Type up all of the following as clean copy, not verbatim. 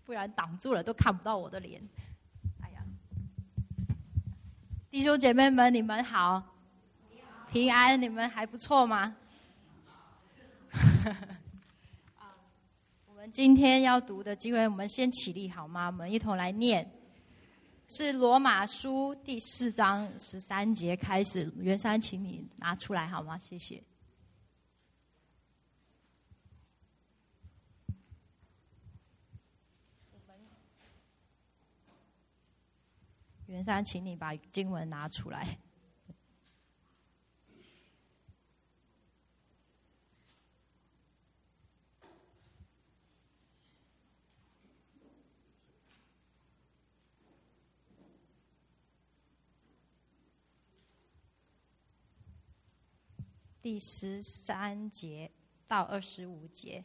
不然挡住了都看不到我的脸。哎呀，弟兄姐妹们，你们好，平安，你们还不错吗？我们今天要读的经文，我们先起立好吗？我们一同来念，是罗马书第4章13节开始。袁山，请你拿出来好吗？谢谢。袁山，请你把经文拿出来。第13节到25节。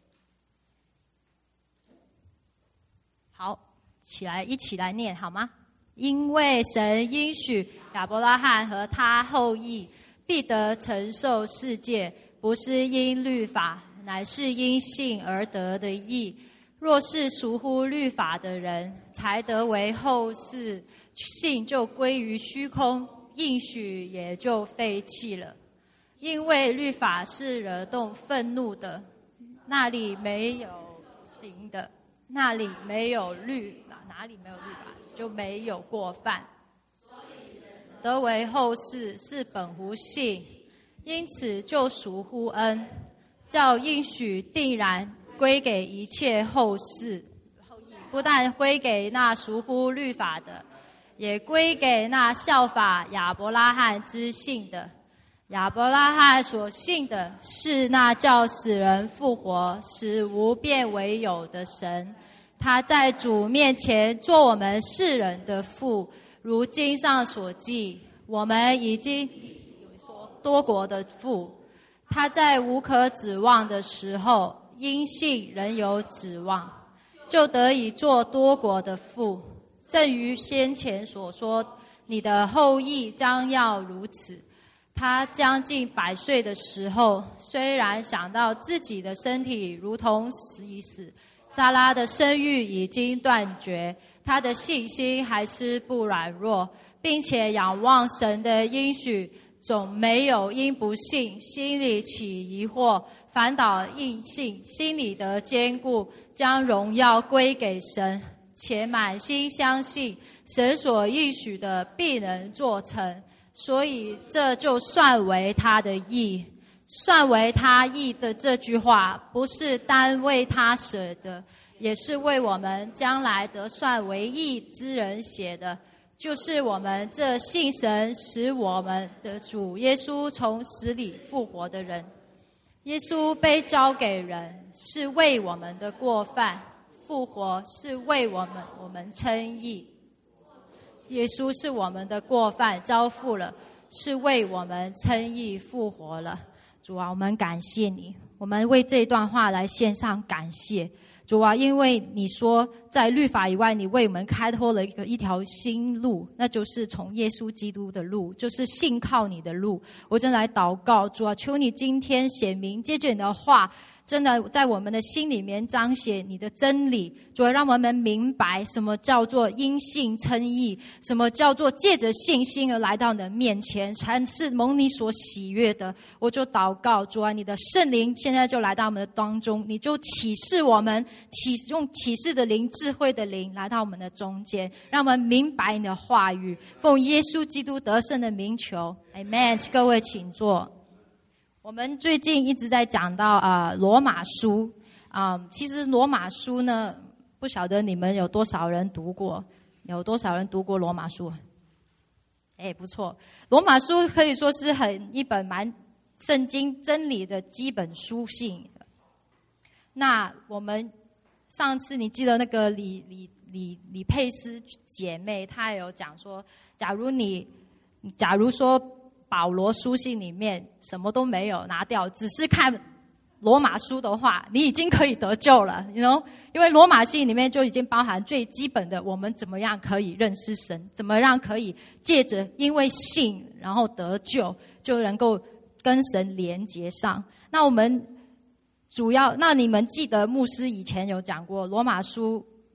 好，一起来念好吗？因为神应许亚伯拉罕和他后裔必得承受世界，不是因律法，乃是因信而得的义。若是属乎律法的人，才得为后嗣，信就归于虚空，应许也就废弃了。因为律法是惹动愤怒的，那里没有行的，那里没有律法，哪里没有律法，就没有过犯。得为后嗣是本乎信，因此就属乎恩，叫应许定然归给一切后嗣，不但归给那属乎律法的，也归给那效法亚伯拉罕之信的。亚伯拉罕所信的是那叫死人复活，使无变为有的神。他在主面前做我们世人的父，如经上所记，我们已经说多国的父。他在无可指望的时候，因信仍有指望，就得以做多国的父。正如先前所说，你的后裔将要如此。他将近100岁的时候，虽然想到自己的身体如同死已死，撒拉的生育已经断绝，他的信心还是不软弱，并且仰望神的应许，总没有因不信心里起疑惑，反倒应信，心里得坚固，将荣耀归给神，且满心相信神所应许的必能做成。所以这就算为他的义。算为他义的这句话，不是单为他舍的，也是为我们将来得算为义之人写的，就是我们这信神使我们的主耶稣从死里复活的人。耶稣被交给人，是为我们的过犯；复活是为我们称义。耶稣是我们的过犯交付了，是为我们称义复活了。主啊，我们感谢你，我们为这一段话来献上感谢。主啊，因为你说在律法以外，你为我们开拓了一条新路，那就是从耶稣基督的路，就是信靠你的路。我真来祷告，主啊，求你今天显明，借着你的话，真的在我们的心里面彰显你的真理。主啊，让我们明白什么叫做因信称义，什么叫做借着信心而来到你的面前，才是蒙你所喜悦的。我就祷告，主啊，你的圣灵现在就来到我们的当中，你就启示我们，用启示的灵、智慧的灵来到我们的中间，让我们明白你的话语。奉耶稣基督得胜的名求 Amen。 各位请坐。我们最近一直在讲到罗马书其实罗马书呢，不晓得你们有多少人读过？有多少人读过罗马书？不错，罗马书可以说是一本蛮圣经真理的基本书信。那我们上次你记得那个李佩斯姐妹，她也有讲说，假如说保罗书信里面什么都没有拿掉，只是看罗马书的话，你已经可以得救了 you know？ 因为罗马信里面就已经包含最基本的，我们怎么样可以认识神，怎么样可以借着因为信然后得救，就能够跟神连结上。那我们那你们记得牧师以前有讲过，罗马书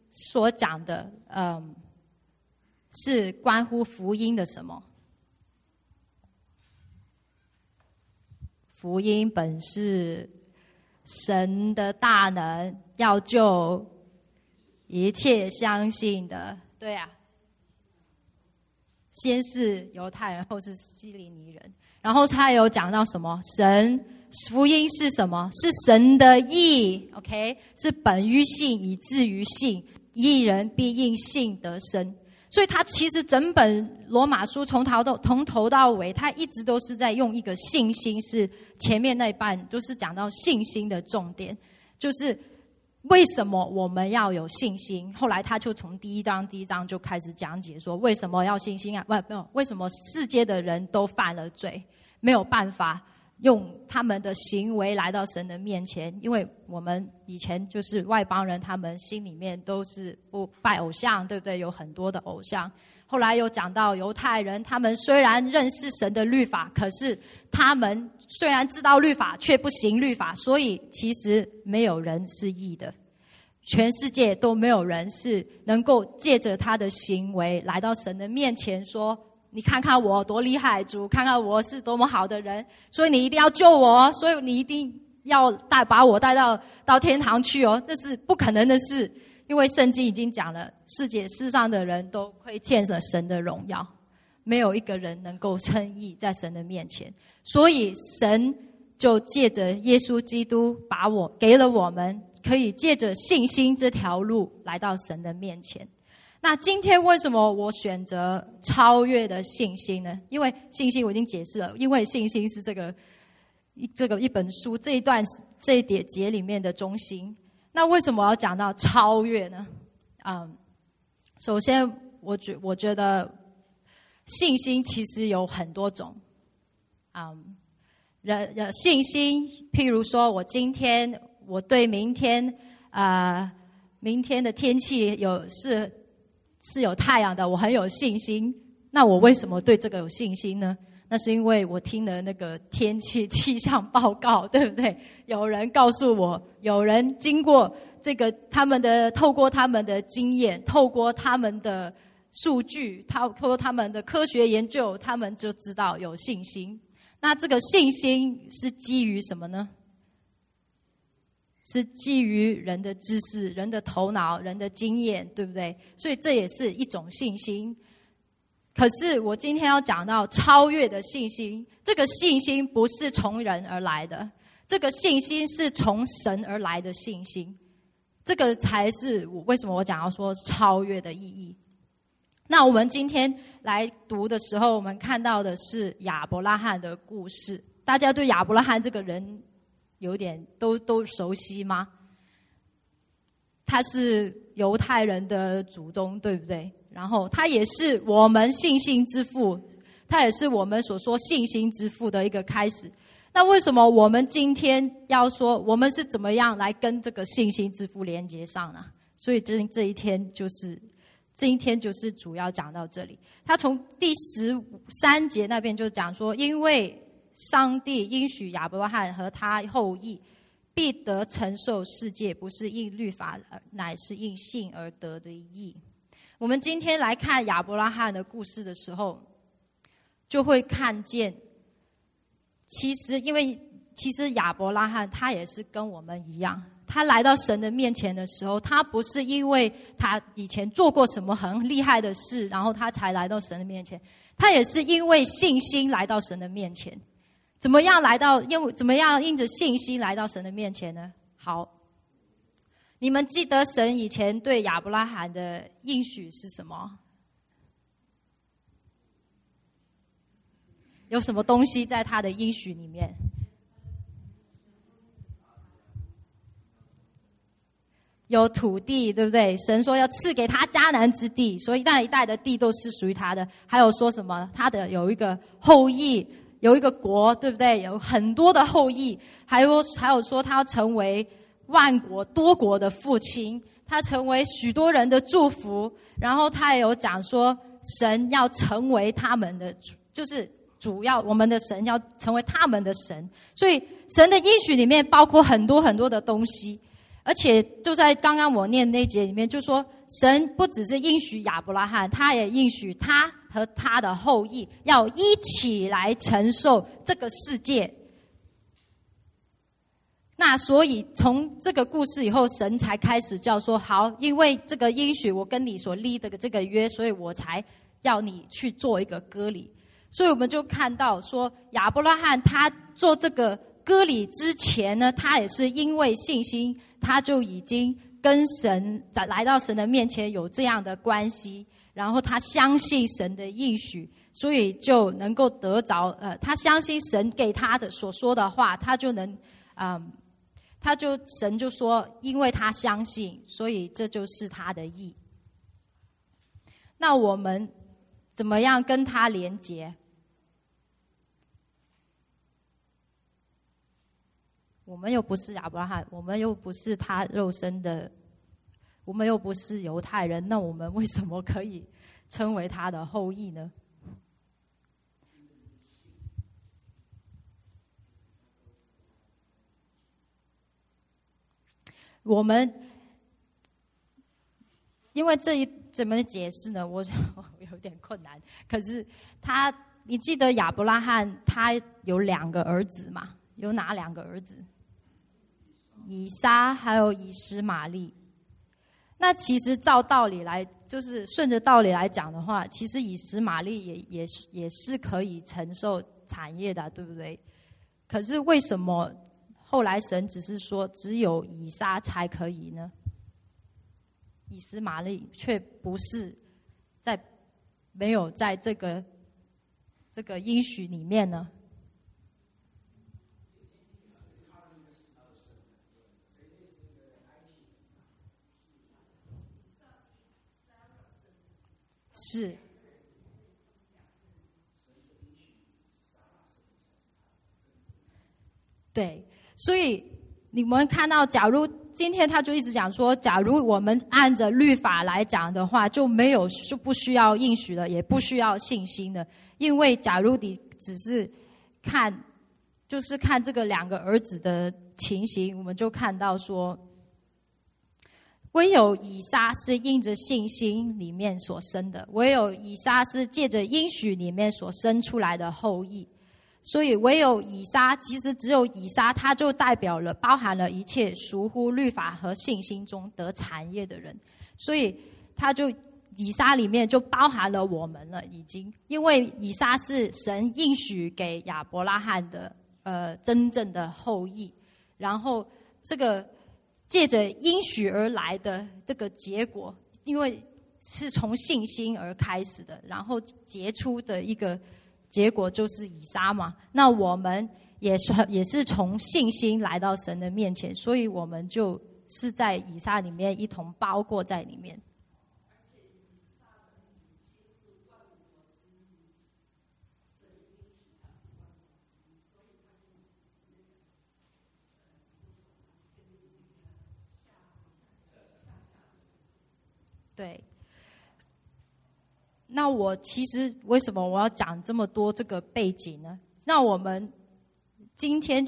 所讲的，是关乎福音的什么？福音本是神的大能，要救一切相信的。对啊，先是犹太人，后是希利尼人。然后他有讲到什么？福音是什么？是神的义 ，OK， 是本于信，以至于信，义人必因信得生。所以他其实整本罗马书从头到尾，他一直都是在用一个信心，是前面那一半都是讲到信心的重点，就是为什么我们要有信心。后来他就从第一章就开始讲解说，为什么要信心啊？为什么世界的人都犯了罪，没有办法用他们的行为来到神的面前，因为我们以前就是外邦人，他们心里面都是不拜偶像，对不对？有很多的偶像。后来有讲到犹太人，他们虽然认识神的律法，可是他们虽然知道律法，却不行律法，所以其实没有人是义的。全世界都没有人是能够借着他的行为来到神的面前说，你看看我多厉害，主看看我是多么好的人，所以你一定要救我，所以你一定要把我带到天堂去哦。那是不可能的事，因为圣经已经讲了，世上的人都亏欠了神的荣耀，没有一个人能够称义在神的面前。所以神就借着耶稣基督给了我们，可以借着信心这条路来到神的面前。那今天为什么我选择超越的信心呢？因为信心我已经解释了，因为信心是这个一本书这一节里面的中心。那为什么要讲到超越呢？首先我觉得信心其实有很多种。信心，譬如说我对明天的天气是有太阳的，我很有信心。那我为什么对这个有信心呢？那是因为我听了那个天气气象报告，对不对？有人告诉我，有人经过透过他们的经验，透过他们的数据，透过他们的科学研究，他们就知道有信心。那这个信心是基于什么呢？是基于人的知识、人的头脑、人的经验，对不对？所以这也是一种信心。可是我今天要讲到超越的信心，这个信心不是从人而来的，这个信心是从神而来的信心。这个才是为什么我讲要说超越的意义。那我们今天来读的时候，我们看到的是亚伯拉罕的故事。大家对亚伯拉罕这个人有点都熟悉吗？他是犹太人的祖宗，对不对？然后他也是我们信心之父，他也是我们所说信心之父的一个开始。那为什么我们今天要说我们是怎么样来跟这个信心之父连接上呢？所以这一天就是主要讲到这里。他从第13节那边就讲说，因为上帝应许亚伯拉罕和他后裔必得承受世界，不是因律法，乃是因信而得的义。我们今天来看亚伯拉罕的故事的时候，就会看见，其实亚伯拉罕他也是跟我们一样，他来到神的面前的时候，他不是因为他以前做过什么很厉害的事，然后他才来到神的面前，他也是因为信心来到神的面前。怎么样因着信心来到神的面前呢？好，你们记得神以前对亚伯拉罕的应许是什么？有什么东西在他的应许里面？有土地，对不对？神说要赐给他迦南之地，所以那一带的地都是属于他的。还有说什么？他的有一个后裔，有一个国，对不对？有很多的后裔。还有说他要成为万国多国的父亲，他成为许多人的祝福。然后他也有讲说，神要成为他们的，就是主要我们的神要成为他们的神。所以神的应许里面包括很多很多的东西。 而且就在刚刚我念那节里面，就说神不只是应许亚伯拉罕，他也应许他和他的后裔要一起来承受这个世界。那所以从这个故事以后，神才开始叫说好，因为这个应许我跟你所立的这个约，所以我才要你去做一个割礼。所以我们就看到说，亚伯拉罕他做这个割礼之前呢，他也是因为信心，他就已经跟神来到神的面前有这样的关系，然后他相信神的应许，所以就能够得着他相信神给他的所说的话，他就能神就说，因为他相信，所以这就是他的义。那我们怎么样跟他连结？我们又不是亚伯拉罕，我们又不是他肉身的，我们又不是犹太人，那我们为什么可以称为他的后裔呢？我们因为这一怎么解释呢？我有点困难。可是你记得亚伯拉罕他有2个儿子嘛？有哪2个儿子？以撒还有以实玛利。那其实照道理来，就是顺着道理来讲的话，其实以实玛利也是可以承受产业的，对不对？可是为什么后来神只是说只有以撒才可以呢？以实玛利却不是没有在这个应许里面呢？是，对，所以你们看到，假如今天他就一直讲说，假如我们按着律法来讲的话，就不需要应许了，也不需要信心了，因为假如你只是看这个2个儿子的情形，我们就看到说，唯有以撒是因着信心里面所生的，唯有以撒是借着应许里面所生出来的后裔。所以唯有以撒，其实只有以撒，他就代表了包含了一切属乎律法和信心中得产业的人。所以以撒里面就包含了我们了，已经，因为以撒是神应许给亚伯拉罕的真正的后裔，然后这个借着应许而来的这个结果，因为是从信心而开始的，然后结出的一个结果就是以撒嘛。那我们也是从信心来到神的面前，所以我们就是在以撒里面一同包括在里面。对，那我其实为什么我要讲这么多这个背景呢？那我们今天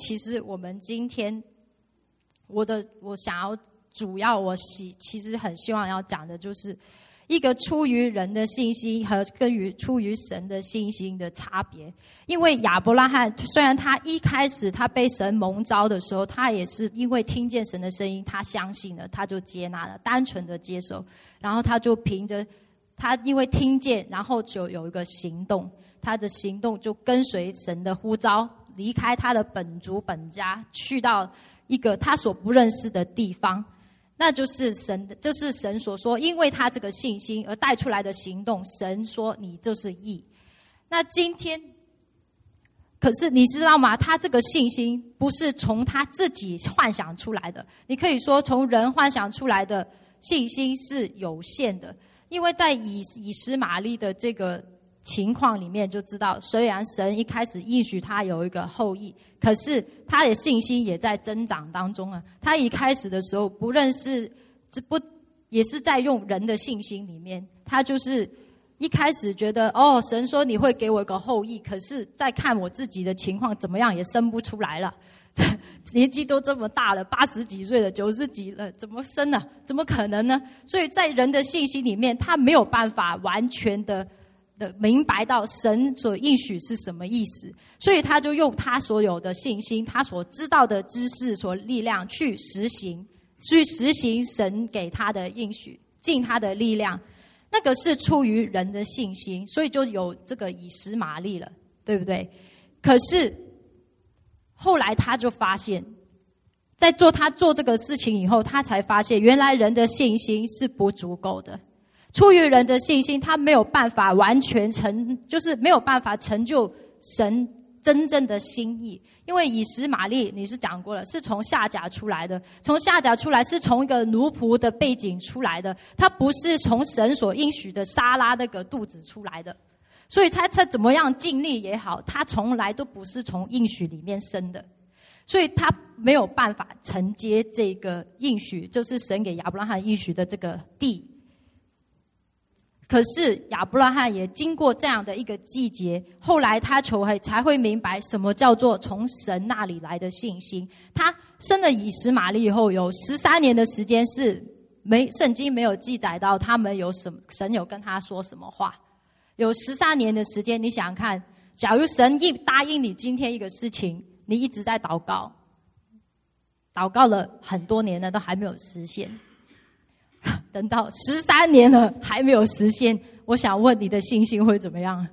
我想要其实很希望要讲的就是一个出于人的信心和出于神的信心的差别。因为亚伯拉罕虽然他一开始他被神蒙召的时候，他也是因为听见神的声音，他相信了，他就接纳了，单纯的接受，然后他就凭着他因为听见，然后就有一个行动，他的行动就跟随神的呼召，离开他的本族本家，去到一个他所不认识的地方。那就是神所说，因为他这个信心而带出来的行动，神说你就是义。那今天，可是你知道吗？他这个信心不是从他自己幻想出来的，你可以说从人幻想出来的信心是有限的，因为在以实玛利的这个情况里面就知道，虽然神一开始应许他有一个后裔，可是他的信心也在增长当中啊。他一开始的时候也是在用人的信心里面，他就是一开始觉得神说你会给我一个后裔，可是再看我自己的情况怎么样也生不出来了， 年纪都这么大了，80几岁了，90几了，怎么生呢？怎么可能呢？所以在人的信心里面，他没有办法完全的明白到神所应许是什么意思，所以他就用他所有的信心，他所知道的知识、所力量去实行神给他的应许，尽他的力量。那个是出于人的信心，所以就有这个以实玛利了，对不对？可是后来他就发现，他做这个事情以后，他才发现原来人的信心是不足够的。出于人的信心，他没有办法完全就是没有办法成就神真正的心意。因为以实玛利你是讲过了，是从夏甲出来的，从夏甲出来是从一个奴仆的背景出来的，他不是从神所应许的撒拉那个肚子出来的。所以他怎么样尽力也好，他从来都不是从应许里面生的，所以他没有办法承接这个应许，就是神给亚伯拉罕应许的这个地。可是亚伯拉罕也经过这样的一个季节，后来他才会明白什么叫做从神那里来的信心。他生了以实玛利以后，有13年的时间是圣经没有记载到他们有什么神有跟他说什么话。有13年的时间，你想想看，假如神一答应你今天一个事情，你一直在祷告了很多年了，都还没有实现。等到13年了还没有实现，我想问你的信心会怎么样？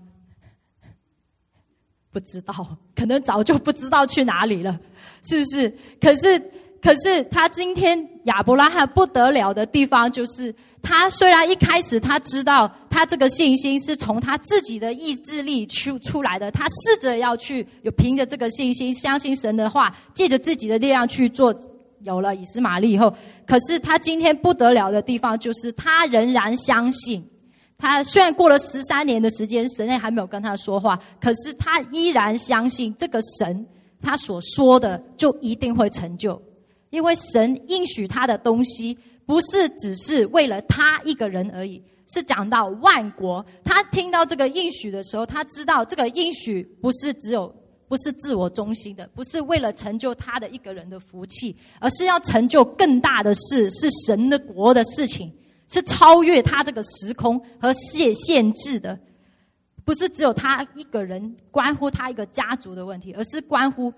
不知道，可能早就不知道去哪里了，是不是？可是他今天亚伯拉罕不得了的地方，就是他虽然一开始他知道他这个信心是从他自己的意志力出来的，他试着要去凭着这个信心相信神的话，借着自己的力量去做，有了以实玛利以后，可是他今天不得了的地方就是他仍然相信。他虽然过了13年的时间，神也还没有跟他说话，可是他依然相信这个神他所说的就一定会成就。因为神应许他的东西不是只是为了他一个人而已，是讲到万国。他听到这个应许的时候，他知道这个应许不是自我中心的，不是为了成就他的一个人的福气，而是要成就更大的事，是神的国的事情，是超越他这个时空和限制的，不是只有他一个人，关乎他一个家族的问题，而是关乎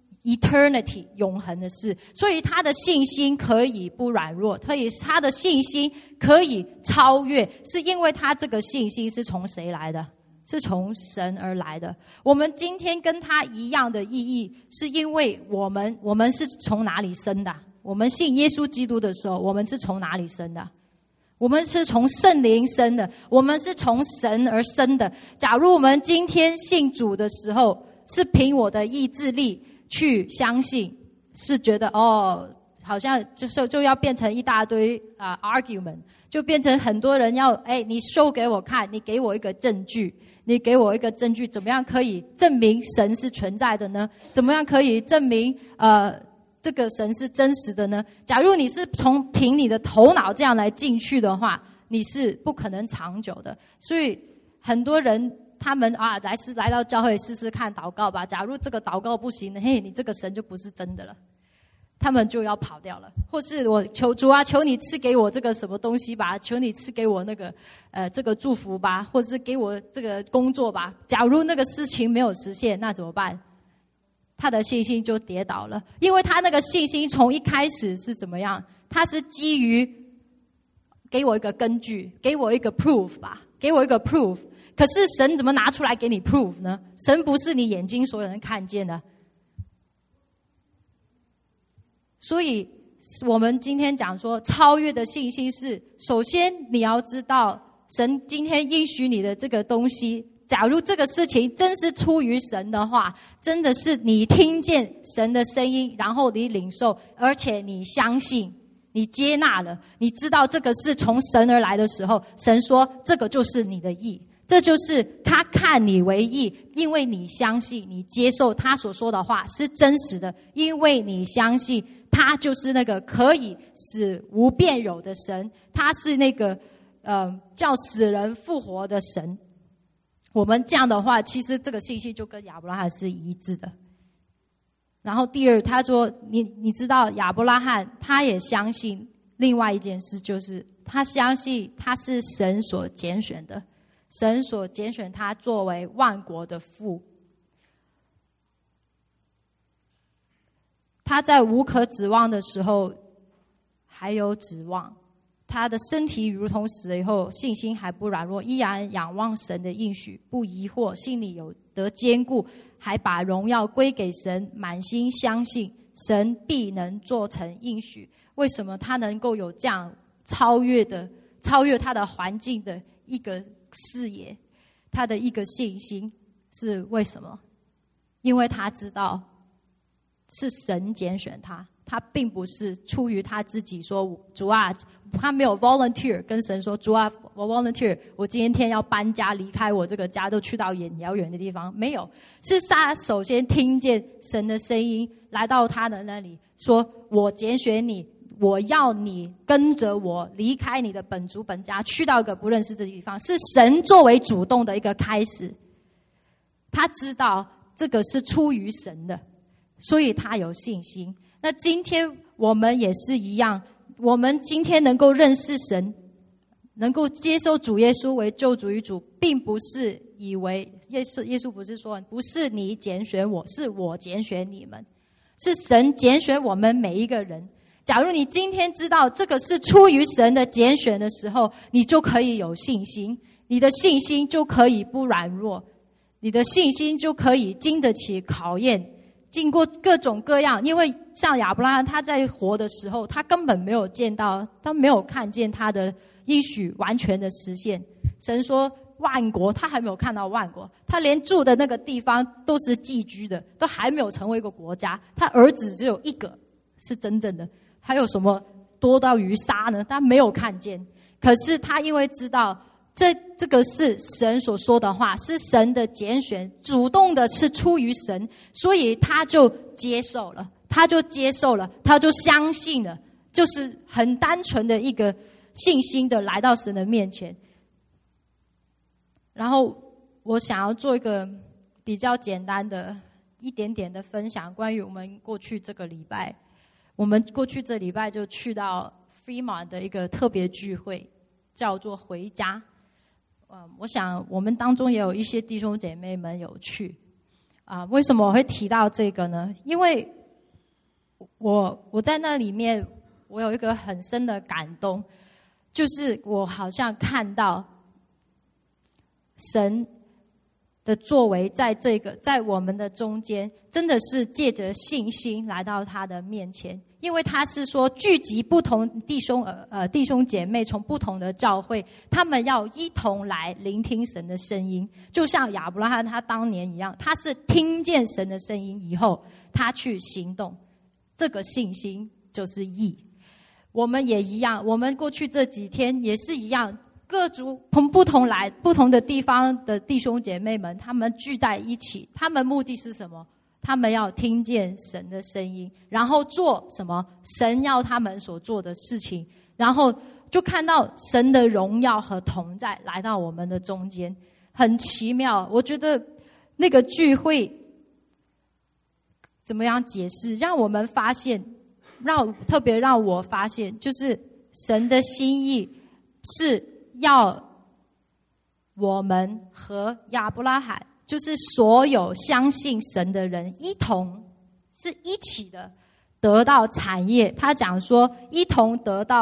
eternity 永恒的事。所以他的信心可以不软弱，他的信心可以超越，是因为他这个信心是从谁来的？是从神而来的。我们今天跟他一样的意义，是因为我们是从哪里生的？我们信耶稣基督的时候，我们是从哪里生的？我们是从圣灵生的，我们是从神而生的。假如我们今天信主的时候，是凭我的意志力去相信，是觉得好像就要变成一大堆argument， 就变成很多人要你 show 给我看，你给我一个证据，你给我一个证据，怎么样可以证明神是存在的呢？怎么样可以证明这个神是真实的呢？假如你是凭你的头脑这样来进去的话，你是不可能长久的。所以很多人他们来到教会试试看祷告吧，假如这个祷告不行，你这个神就不是真的了，他们就要跑掉了。或是我求主啊，求你赐给我这个什么东西吧，求你赐给我那个这个祝福吧，或是给我这个工作吧。假如那个事情没有实现，那怎么办？他的信心就跌倒了，因为他那个信心从一开始是怎么样？他是基于给我一个根据，给我一个 proof 吧，给我一个 proof。可是神怎么拿出来给你 proof 呢？神不是你眼睛所有人看见的。所以我们今天讲说超越的信心是，首先你要知道神今天应许你的这个东西，假如这个事情真是出于神的话，真的是你听见神的声音，然后你领受，而且你相信，你接纳了，你知道这个是从神而来的时候，神说这个就是你的义，这就是他看你为义，因为你相信，你接受他所说的话是真实的，因为你相信他就是那个可以使无变有的神，他是那个叫死人复活的神。我们这样的话，其实这个信息就跟亚伯拉罕是一致的。 然后第二，他说你知道亚伯拉罕他也相信另外一件事，就是他相信他是神所拣选的，神所拣选他作为万国的父。他在无可指望的时候还有指望，他的身体如同死了以后，信心还不软弱，依然仰望神的应许，不疑惑，心里有得坚固，还把荣耀归给神，满心相信神必能做成应许。为什么他能够有这样超越他的环境的一个视野，他的一个信心是为什么？因为他知道是神拣选他，他并不是出于他自己说主啊，他没有 volunteer 跟神说主啊，我 volunteer 我今天要搬家，离开我这个家，都去到遥远的地方。没有，是他首先听见神的声音来到他的那里，说我拣选你，我要你跟着我离开你的本族本家，去到一个不认识的地方。是神作为主动的一个开始，他知道这个是出于神的，所以他有信心。那今天我们也是一样，我们今天能够认识神，能够接受主耶稣为救主与主，并不是以为耶稣不是说不是你拣选我，是我拣选你们，是神拣选我们每一个人。假如你今天知道这个是出于神的拣选的时候，你就可以有信心，你的信心就可以不软弱，你的信心就可以经得起考验，经过各种各样。因为像亚伯拉罕他在活的时候，他根本没有他没有看见他的应许完全的实现。神说万国，他还没有看到万国，他连住的那个地方都是寄居的，都还没有成为一个国家。他儿子只有一个是真正的，还有什么多到于沙呢？他没有看见。可是他因为知道这个是神所说的话，是神的拣选，主动的是出于神，所以他就接受了，他就相信了，就是很单纯的一个信心的来到神的面前。然后我想要做一个比较简单的一点点的分享，关于我们过去这个礼拜，我们过去这礼拜就去到 Fremont 的一个特别聚会，叫做回家。我想我们当中也有一些弟兄姐妹们有去。为什么我会提到这个呢？因为我在那里面，我有一个很深的感动，就是我好像看到神的作为在我们的中间，真的是借着信心来到他的面前。因为他是说聚集不同弟兄姐妹从不同的教会，他们要一同来聆听神的声音，就像亚伯拉罕他当年一样，他是听见神的声音以后，他去行动，这个信心就是义。我们也一样，我们过去这几天也是一样，各族从不同的地方的弟兄姐妹们，他们聚在一起，他们目的是什么？他们要听见神的声音，然后做什么？神要他们所做的事情，然后就看到神的荣耀和同在来到我们的中间，很奇妙。我觉得那个聚会怎么样解释？让我们发现，特别让我发现，就是神的心意是要我们和亚伯拉罕，就是所有相信神的人一起的得到产业。他讲说一同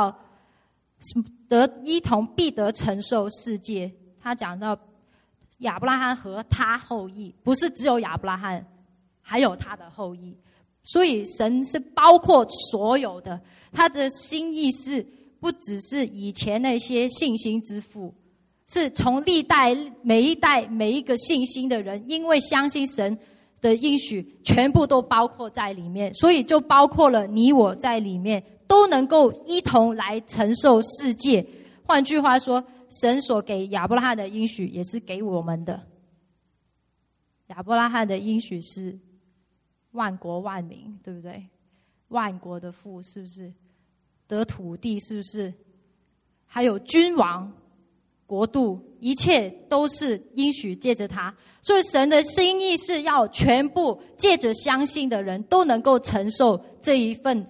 必得承受世界。他讲到亚伯拉罕和他后裔，不是只有亚伯拉罕，还有他的后裔。所以神是包括所有的，他的心意是不只是以前那些信心之父，是从历代每一个信心的人，因为相信神的应许，全部都包括在里面，所以就包括了你我在里面，都能够一同来承受世界。换句话说，神所给亚伯拉罕的应许也是给我们的。亚伯拉罕的应许是万国万民，对不对？万国的父，是不是？得土地，是不是？还有君王， 国度，一切都是应许借着他。所以神的心意是要全部借着相信的人都能够承受这一份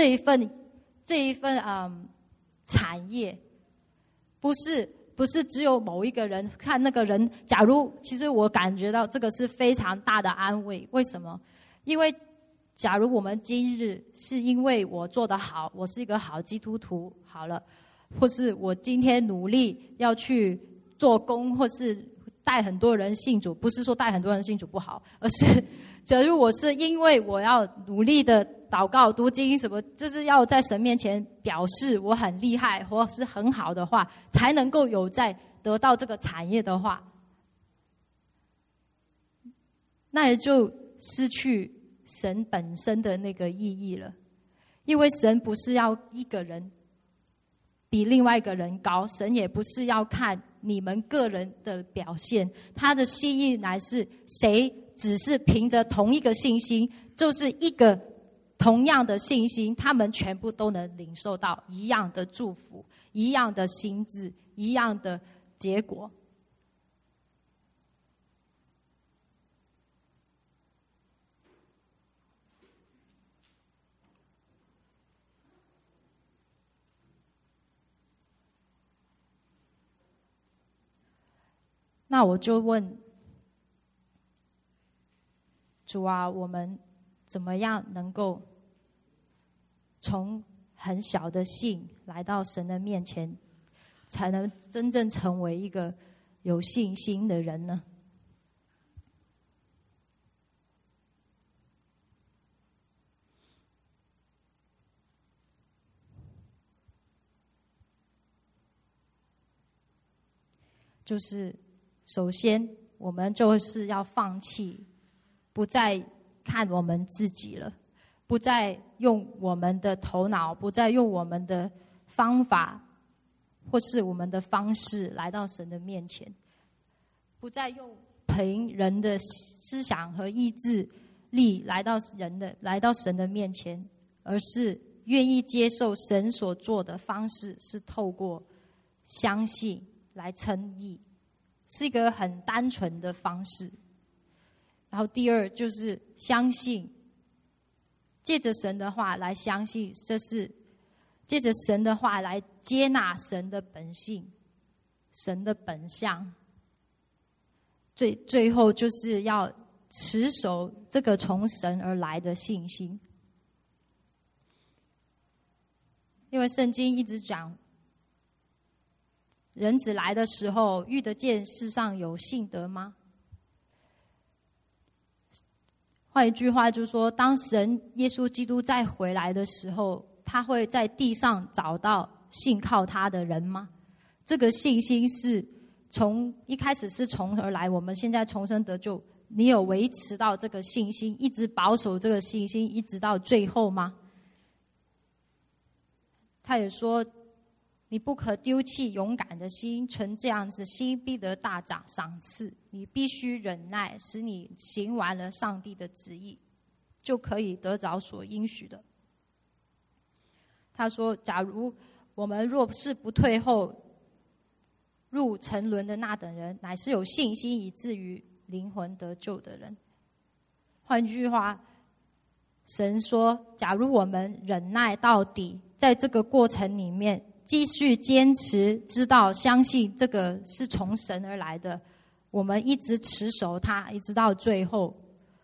产业，不是只有某一个人。看那个人，假如其实我感觉到这个是非常大的安慰。为什么？因为假如我们今日是因为我做得好，我是一个好基督徒好了，或是我今天努力要去做工，或是带很多人信主，不是说带很多人信主不好，而是假如我是因为我要努力的祷告读经什么，就是要在神面前表示我很厉害或是很好的话，才能够有在得到这个产业的话，那也就失去神本身的那个意义了。因为神不是要一个人比另外一个人高，神也不是要看你们个人的表现，他的心意乃是谁只是凭着同一个信心，就是一个同样的信心，他们全部都能领受到一样的祝福，一样的心智，一样的结果。那我就问主啊，我们怎么样能够从很小的信来到神的面前，才能真正成为一个有信心的人呢？就是首先我们就是要放弃，不再看我们自己了，不再用我们的头脑，不再用我们的方法或是我们的方式来到神的面前，不再用凭人的思想和意志力来到神的面前，而是愿意接受神所做的方式是透过相信来称义，是一个很单纯的方式。然后第二就是相信，借着神的话来相信，这是借着神的话来接纳神的本性，神的本相。最后就是要持守这个从神而来的信心。因为圣经一直讲，人子来的时候，遇得见世上有信德吗？换一句话就是说，当神耶稣基督再回来的时候，他会在地上找到信靠他的人吗？这个信心是从一开始是从而来，我们现在重生得救，你有维持到这个信心，一直保守这个信心，一直到最后吗？他也说，你不可丢弃勇敢的心，存这样子的心，必得大赏赐。你必须忍耐，使你行完了上帝的旨意，就可以得着所应许的。他说，假如我们若是不退后入沉沦的那等人，乃是有信心以至于灵魂得救的人。换句话，神说，假如我们忍耐到底，在这个过程里面继续坚持，知道相信这个是从神而来的，我们一直持守它，一直到最后，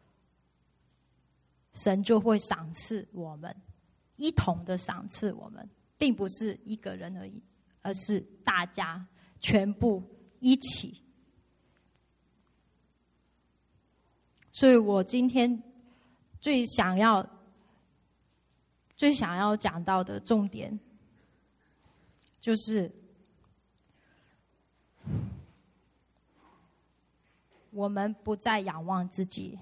神就会赏赐我们，一同的赏赐我们，并不是一个人而已，而是大家全部一起。所以我今天最想要讲到的重点，就是我们不再仰望自己，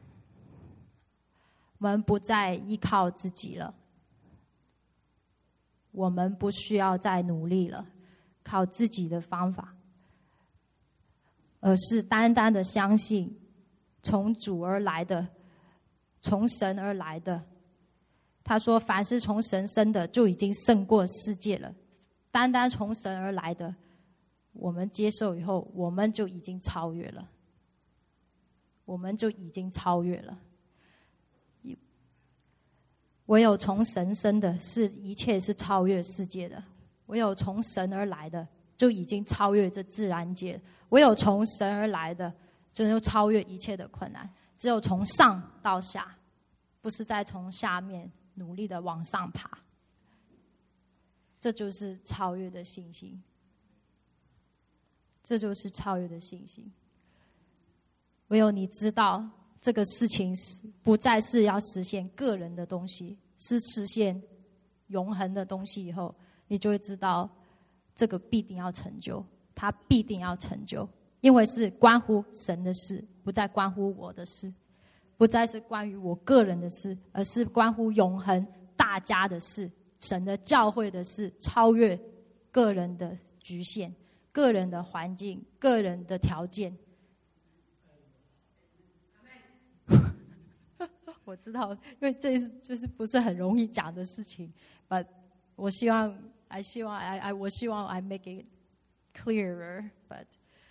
我们不再依靠自己了，我们不需要再努力了，靠自己的方法，而是单单的相信从主而来的，从神而来的。他说，凡是从神生的，就已经胜过世界了。单单从神而来的， 我们接受以后，我们就已经超越了。我们就已经超越了。唯有从神生的，一切是超越世界的；唯有从神而来的，就已经超越这自然界；唯有从神而来的，就超越一切的困难。只有从上到下，不是再从下面努力的往上爬。这就是超越的信心。这就是超越的信心。唯有你知道这个事情不再是要实现个人的东西，是实现永恒的东西以后，你就会知道这个必定要成就，它必定要成就，因为是关乎神的事，不再关乎我的事，不再是关于我个人的事，而是关乎永恒大家的事，神的教会的事，超越个人的局限，个人的环境，个人的条件。我知道，因为这就是不是很容易讲的事情 ，but 我希望 I make it clearer， but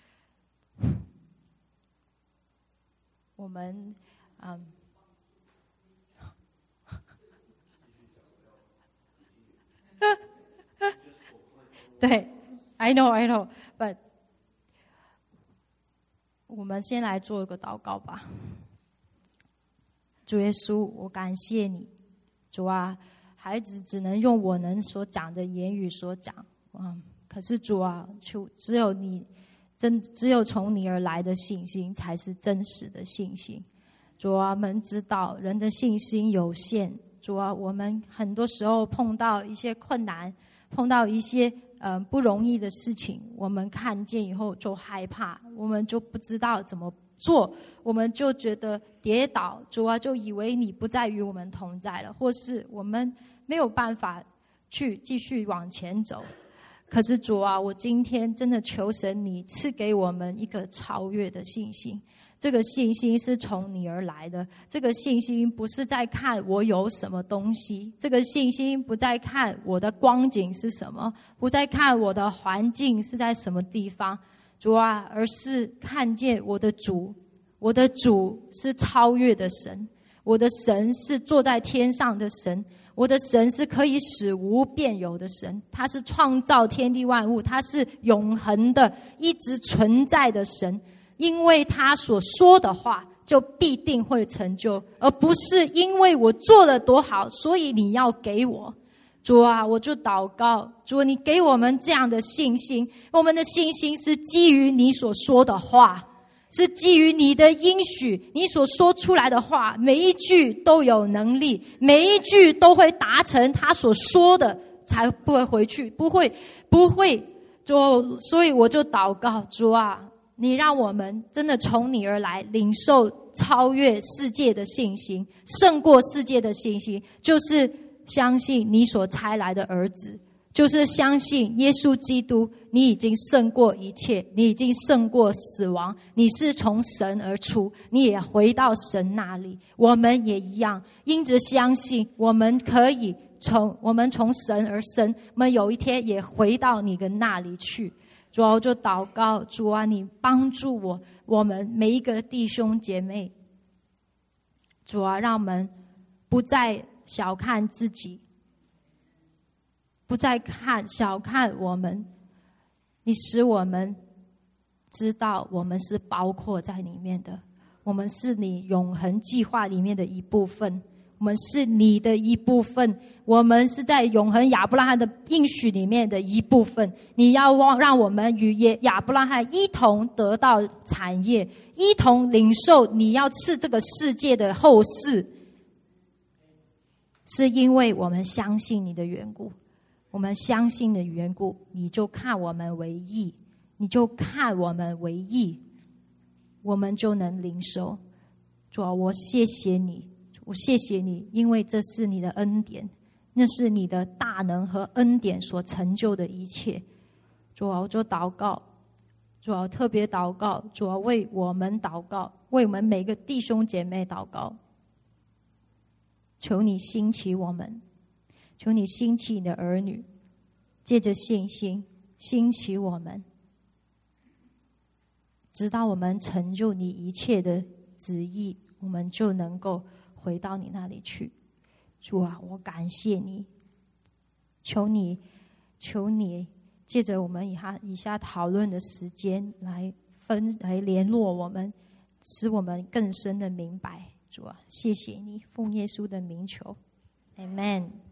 我们对 I know but 我们先来做一个祷告吧。主耶稣，我感谢你，主啊，孩子只能用我能所讲的言语所讲，可是主啊，只有从你而来的信心才是真实的信心。主啊，我们知道人的信心有限，主啊，我们很多时候碰到一些困难，碰到一些不容易的事情，我们看见以后就害怕，我们就不知道怎么做，我们就觉得跌倒，主啊，就以为你不再与我们同在了，或是我们没有办法去继续往前走。可是主啊，我今天真的求神，你赐给我们一个超越的信心。这个信心是从你而来的，这个信心不是在看我有什么东西，这个信心不在看我的光景是什么，不在看我的环境是在什么地方，主啊，而是看见我的主，我的主是超越的神，我的神是坐在天上的神，我的神是可以使无变有的神，他是创造天地万物，他是永恒的一直存在的神，因为他所说的话就必定会成就，而不是因为我做了多好所以你要给我。主啊，我就祷告，主，你给我们这样的信心，我们的信心是基于你所说的话，是基于你的应许，你所说出来的话每一句都有能力，每一句都会达成他所说的，才不会回去，不会主，所以我就祷告，主啊，你让我们真的从你而来，领受超越世界的信心，胜过世界的信心，就是相信你所差来的儿子，就是相信耶稣基督，你已经胜过一切，你已经胜过死亡，你是从神而出，你也回到神那里。我们也一样，因着相信，我们从神而生，我们有一天也回到你的那里去。主啊，我就祷告，主啊，你帮助我们每一个弟兄姐妹，主啊，让我们不再小看自己，不再小看我们，你使我们知道我们是包括在里面的，我们是你永恒计划里面的一部分，我们是你的一部分，我们是在永恒亚伯拉罕的应许里面的一部分。你要让我们与亚伯拉罕一同得到产业，一同领受你要赐这个世界的后世，是因为我们相信你的缘故。我们相信的缘故，你就看我们为义，你就看我们为义，我们就能领受。主啊，我谢谢你，我谢谢你，因为这是你的恩典，那是你的大能和恩典所成就的一切。主啊，我就祷告，主啊，特别祷告，主啊，为我们祷告，为我们每个弟兄姐妹祷告，求你兴起我们，求你兴起你的儿女，借着信心兴起我们， 直到我们成就你一切的旨意，我们就能够回到你那里去。主啊，我感谢你，求你借着我们以下讨论的时间来联络我们，使我们更深的明白。主啊，谢谢你，奉耶稣的名求 Amen。